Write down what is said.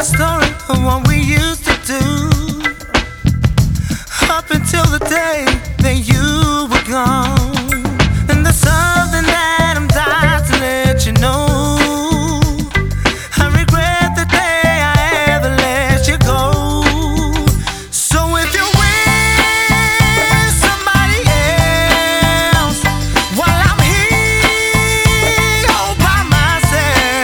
the story of what we used to do, up until the day that you were gone.